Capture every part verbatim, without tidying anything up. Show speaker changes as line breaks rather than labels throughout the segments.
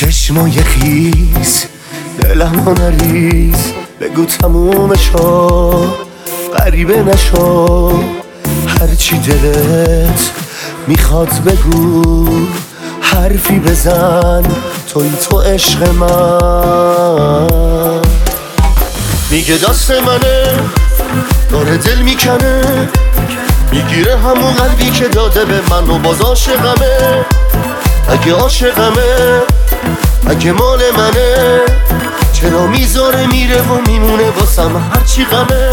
چشمای خیس دلمو نریز، بگو تموم شو غریبه نشو، هرچی دلت میخواد بگو، حرفی بزن توی تو عشق من. میگه دست منه داره دل میکنه، میگیره همون قلبی که داده به من و باز عاشقمه. اگه عاشقمه اگه مال منه، چرا میذاره میره و میمونه واسم هرچی غمه.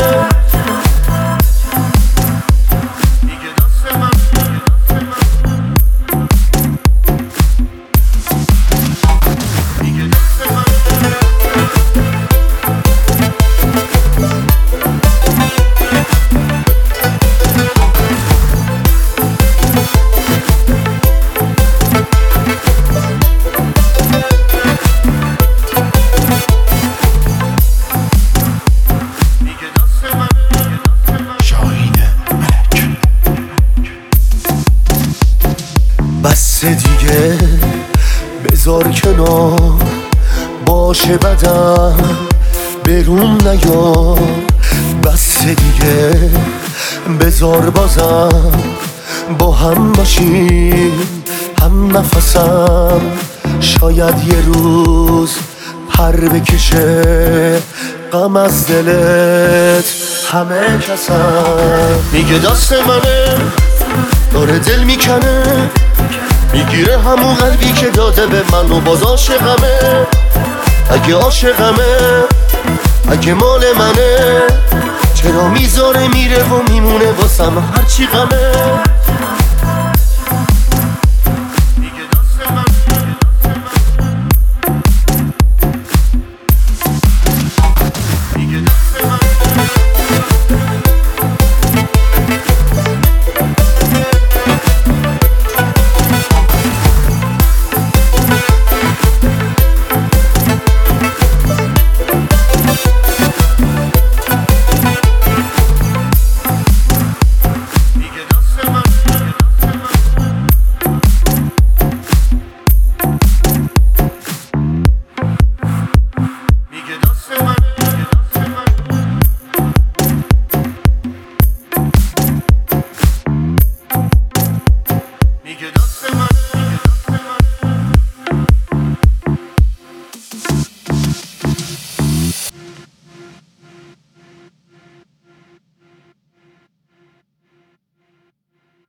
بس دیگه بذار کنار باشه بدم برون نیار، بس دیگه بذار بازم با هم باشیم هم نفسم. شاید یه روز پر بکشه غم از دلت همه کسم. میگه دست منه داره دل میکنه، میگیره همون قلبی که داده به من و باز عاشقمه. اگه عاشقمه اگه مال منه، چرا میذاره میره و میمونه واسم هرچی غمه.